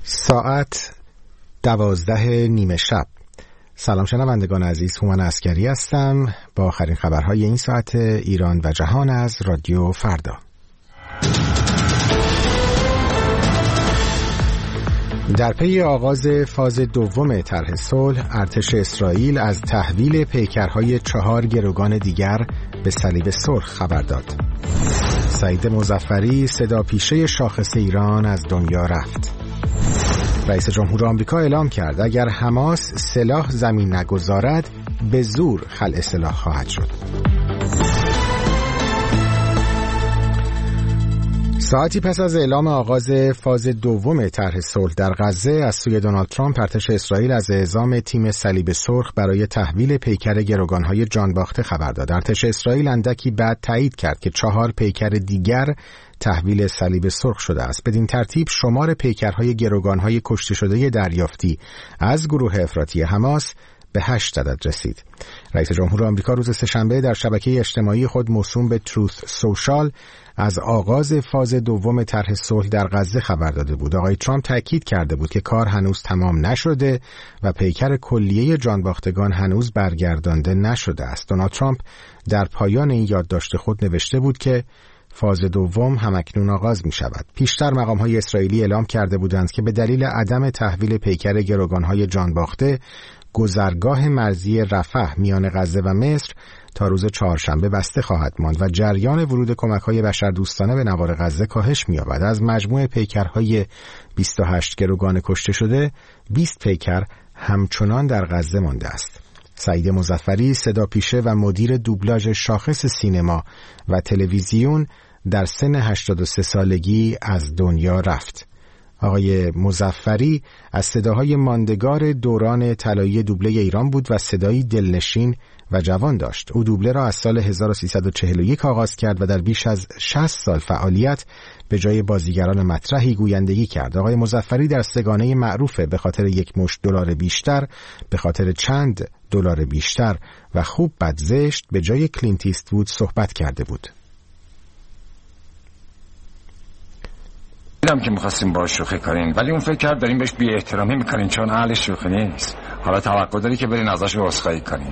ساعت 12:30 شب. سلام شنوندگان عزیز، هومن عسکری هستم با آخرین خبرهای این ساعت ایران و جهان از رادیو فردا. در پی آغاز فاز دوم طرح صلح، ارتش اسرائیل از تحویل پیکرهای 4 گروگان دیگر به صلیب سرخ خبر داد. سعید مظفری صداپیشه شاخص ایران از دنیا رفت. رئیس جمهور آمریکا اعلام کرد اگر حماس سلاح زمین نگذارد به زور خلع سلاح خواهد شد. ساعتی پس از اعلام آغاز فاز دوم طرح صلح در غزه از سوی دونالد ترامپ، ارتش اسرائیل از اعزام تیم صلیب سرخ برای تحویل پیکر گروگانهای جانباخته خبر داد. ارتش اسرائیل اندکی بعد تایید کرد که 4 پیکر دیگر تحویل صلیب سرخ شده است. بدین ترتیب شمار پیکرهای گروگانهای کشته شده دریافتی از گروه افراطی حماس به 8 عدد رسید. رئیس جمهور آمریکا روز سه‌شنبه در شبکه اجتماعی خود موسوم به تروث سوشال از آغاز فاز دوم طرح صلح در غزه خبر داده بود. آقای ترامپ تاکید کرده بود که کار هنوز تمام نشده و پیکر کلیه جانباختگان هنوز برگردانده نشده است. دونالد ترامپ در پایان این یادداشت خود نوشته بود که فاز دوم همکنون آغاز می شود. پیشتر مقام‌های اسرائیلی اعلام کرده بودند که به دلیل عدم تحویل پیکر گروگان‌های جانباخته، گذرگاه مرزی رفح میان غزه و مصر تا روز چهارشنبه بسته خواهد ماند و جریان ورود کمک‌های بشردوستانه به نوار غزه کاهش می‌یابد. از مجموع پیکرهای 28 گروگان کشته شده، 20 پیکر همچنان در غزه مانده است. سعید مظفری صداپیشه و مدیر دوبلاژ شاخص سینما و تلویزیون در سن 83 سالگی از دنیا رفت. آقای مظفری از صداهای ماندگار دوران طلایی دوبله ایران بود و صدایی دلنشین و جوان داشت. او دوبله را از سال 1341 آغاز کرد و در بیش از 60 سال فعالیت به جای بازیگران مطرحی گویندگی کرد. آقای مظفری در سگانه معروف به خاطر یک مشت دلار بیشتر، به خاطر چند دلار بیشتر و خوب بد زشت به جای کلینت ایستوود صحبت کرده بود. دیدم که می‌خواستیم باهاش شوخی کنین، ولی اون فکر کرد دارین بهش بی احترامی می‌کنین چون اهل شوخی نیست. حالا توقع داری که برین ازش عذرخواهی کنین.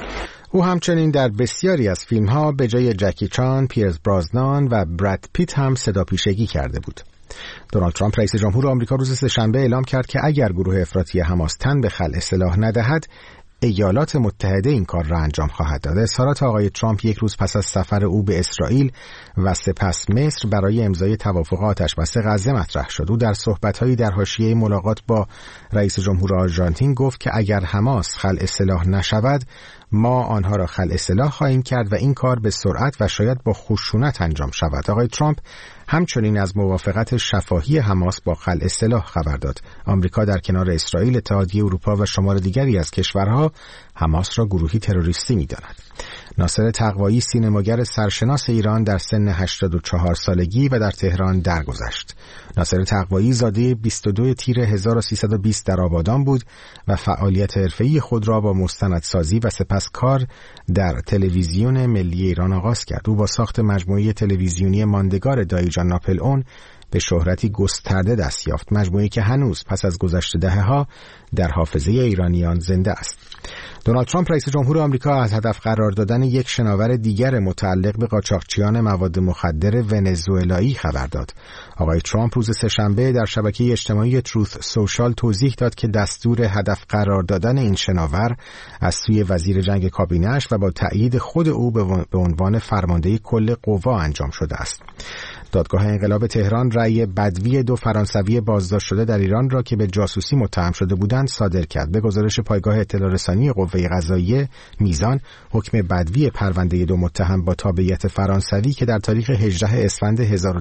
او همچنین در بسیاری از فیلم‌ها به جای جکی چان، پیرز برازنان و براد پیت هم صداپیشگی کرده بود. دونالد ترامپ رئیس جمهور آمریکا روز سه‌شنبه اعلام کرد که اگر گروه افراطی حماس تن به خلع سلاح ندهد، ایالات متحده این کار را انجام خواهد داد. اظهارات آقای ترامپ یک روز پس از سفر او به اسرائیل و سپس مصر برای امضای توافق آتش‌بس غزه مطرح شد. او در صحبت‌هایی در حاشیه ملاقات با رئیس جمهور آرژانتین گفت که اگر حماس خلع سلاح نشود، ما آنها را خلع سلاح خواهیم کرد و این کار به سرعت و شاید با خشونت انجام شود. آقای ترامپ همچنین از موافقت شفاهی حماس با خلع سلاح خبر داد. آمریکا در کنار اسرائیل، اتحادیه اروپا و شمار دیگری از کشورها حماس را گروهی تروریستی می‌داند. ناصر تقوایی سینماگر سرشناس ایران در سن 84 سالگی و در تهران درگذشت. ناصر تقوایی زاده 22 تیر 1320 در آبادان بود و فعالیت حرفه‌ای خود را با مستندسازی و سپس کار در تلویزیون ملی ایران آغاز کرد. او با ساخت مجموعه تلویزیونی ماندگار دایجان ناپلئون به شهرتی گسترده دست یافت، مجموعه‌ای که هنوز پس از گذشت دهه‌ها در حافظه ایرانیان زنده است. دونالد ترامپ رئیس جمهور آمریکا از هدف قرار دادن یک شناور دیگر متعلق به قاچاقچیان مواد مخدر ونزوئلایی خبر داد. آقای ترامپ روز سه‌شنبه در شبکه اجتماعی تروث سوشال توضیح داد که دستور هدف قرار دادن این شناور از سوی وزیر جنگ کابینه‌اش و با تأیید خود او به عنوان فرمانده کل قوا انجام شده است. دادگاه انقلاب تهران رأی بدوی 2 فرانسوی بازداشت شده در ایران را که به جاسوسی متهم شده بودند صادر کرد. به گزارش پایگاه اطلاع رسانی قوه قضاییه میزان، حکم بدوی پرونده 2 متهم با تابعیت فرانسوی که در تاریخ 18 اسفند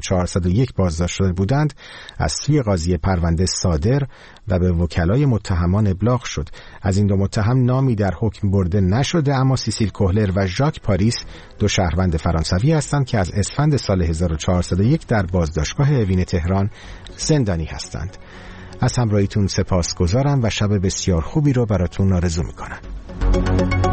1401 بازداشت شده بودند از سوی قاضی پرونده صادر و به وکلای متهمان ابلاغ شد. از این 2 متهم نامی در حکم برده نشده، اما سیسیل کوهلر و ژاک پاریس 2 شهروند فرانسوی هستند که از اسفند سال 1401 در بازداشتگاه اوین تهران زندانی هستند. از همراهیتون سپاسگزارم و شب بسیار خوبی رو براتون آرزو میکنم.